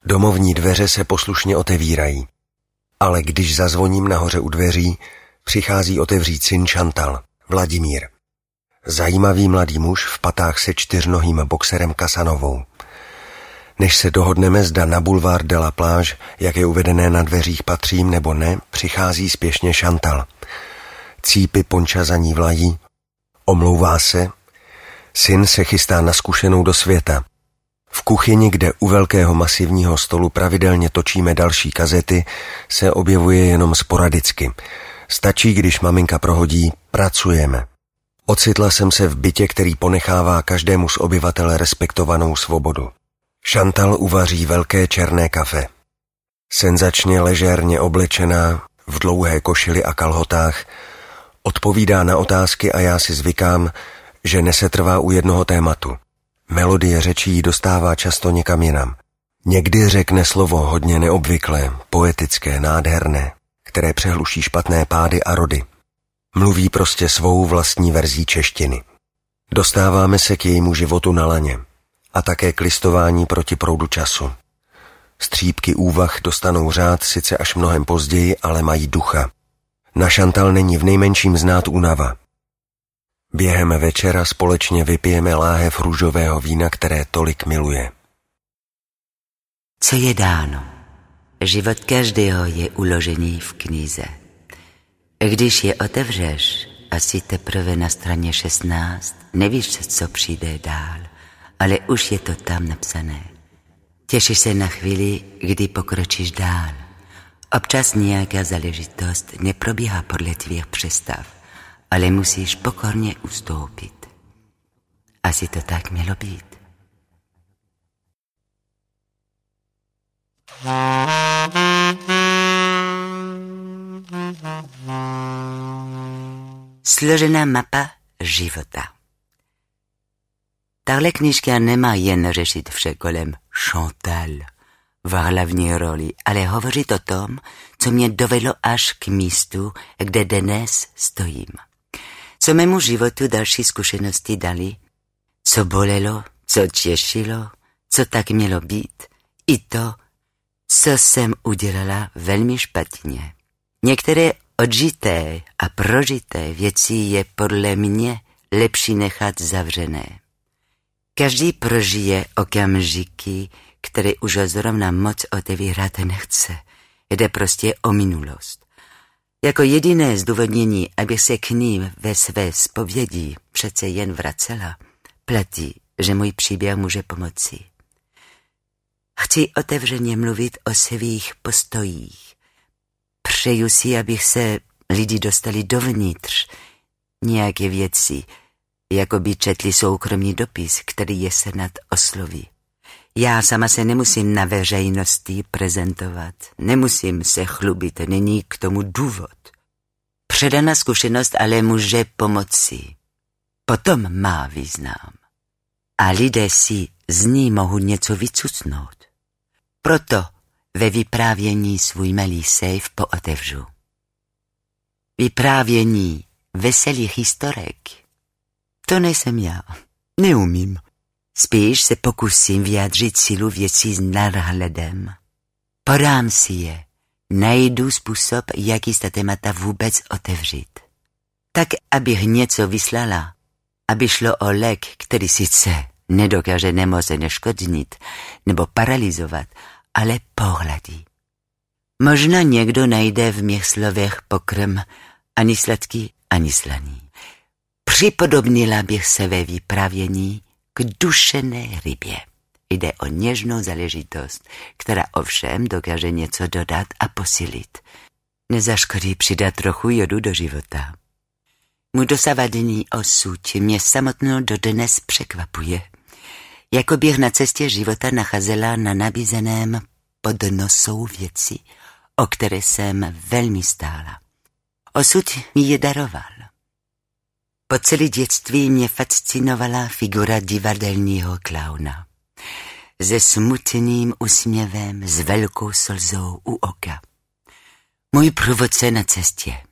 Domovní dveře se poslušně otevírají. Ale když zazvoním nahoře u dveří, přichází otevřít syn Chantal, Vladimír. Zajímavý mladý muž v patách se čtyřnohým boxerem Casanovou. Než se dohodneme, zda na Boulevard de la Plage, jak je uvedené na dveřích, patřím nebo ne, přichází spěšně Chantal. Cípy ponča za ní vlají. Omlouvá se. Syn se chystá na zkušenou do světa. V kuchyni, kde u velkého masivního stolu pravidelně točíme další kazety, se objevuje jenom sporadicky. Stačí, když maminka prohodí, pracujeme. Ocitla jsem se v bytě, který ponechává každému z obyvatel respektovanou svobodu. Chantal uvaří velké černé kafe. Senzačně ležérně oblečená, v dlouhé košili a kalhotách, odpovídá na otázky a já si zvykám, že nesetrvá u jednoho tématu. Melodie řečí jí dostává často někam jinam. Někdy řekne slovo hodně neobvyklé, poetické, nádherné, které přehluší špatné pády a rody. Mluví prostě svou vlastní verzí češtiny. Dostáváme se k jejímu životu na laně a také k listování proti proudu času. Střípky úvah dostanou řád sice až mnohem později, ale mají ducha. Na Chantal není v nejmenším znát únava. Během večera společně vypijeme láhev růžového vína, které tolik miluje. Co je dáno? Život každého je uložený v knize. Když je otevřeš, asi teprve na straně 16, nevíš, co přijde dál, ale už je to tam napsané. Těšíš se na chvíli, kdy pokročíš dál. Občas nějaká záležitost neprobíhá podle tvých představ, ale musíš pokorně ustoupit. Asi to tak mělo být. Složená mapa života. Tahle knížka nemá jen řešit vše kolem Chantal v hlavní roli, ale hovořit o tom, co mě dovedlo až k místu, kde dnes stojím. Co mému životu další zkušenosti dali, co bolelo, co těšilo, co tak mělo být, i to, co jsem udělala velmi špatně. Některé odžité a prožité věci je podle mě lepší nechat zavřené. Každý prožije okamžiky, které už zrovna moc otevírat nechce. Jde prostě o minulost. Jako jediné zdůvodnění, aby se k ním ve své zpovědi přece jen vracela, platí, že můj příběh může pomoci. Chci otevřeně mluvit o svých postojích. Přeju si, abych se lidi dostali dovnitř nějaké věci, jako by četli soukromý dopis, který je snad osloví. Já sama se nemusím na veřejnosti prezentovat, nemusím se chlubit, není k tomu důvod. Předaná zkušenost ale může pomoci. Potom má význam. A lidé si z ní mohou něco vycucnout. Proto ve vyprávění svůj malý sejf pootevřu. Vyprávění veselých historek. To nejsem já. Neumím. Spíš se pokusím vyjádřit sílu věcí s nadhledem. Podám si je. Najdu způsob, jaký ta témata vůbec otevřít. Tak, abych něco vyslala, aby šlo o lék, který sice nedokáže nemoc neškodnit nebo paralyzovat, ale pohladí. Možná někdo najde v mých slovech pokrm ani sladký, ani slaný. Připodobnila bych se ve vyprávění k dušené rybě. Jde o něžnou záležitost, která ovšem dokáže něco dodat a posílit. Nezaškodí přidat trochu jodu do života. Můj dosavadní osud mě samotnou dodnes překvapuje. Jako bych na cestě života nacházela na nabízeném podnosu věci, o které jsem velmi stála. Osud mi je daroval. Po celé dětství mě fascinovala figura divadelního klauna. Se smutným úsměvem, s velkou slzou u oka. Můj průvodce na cestě.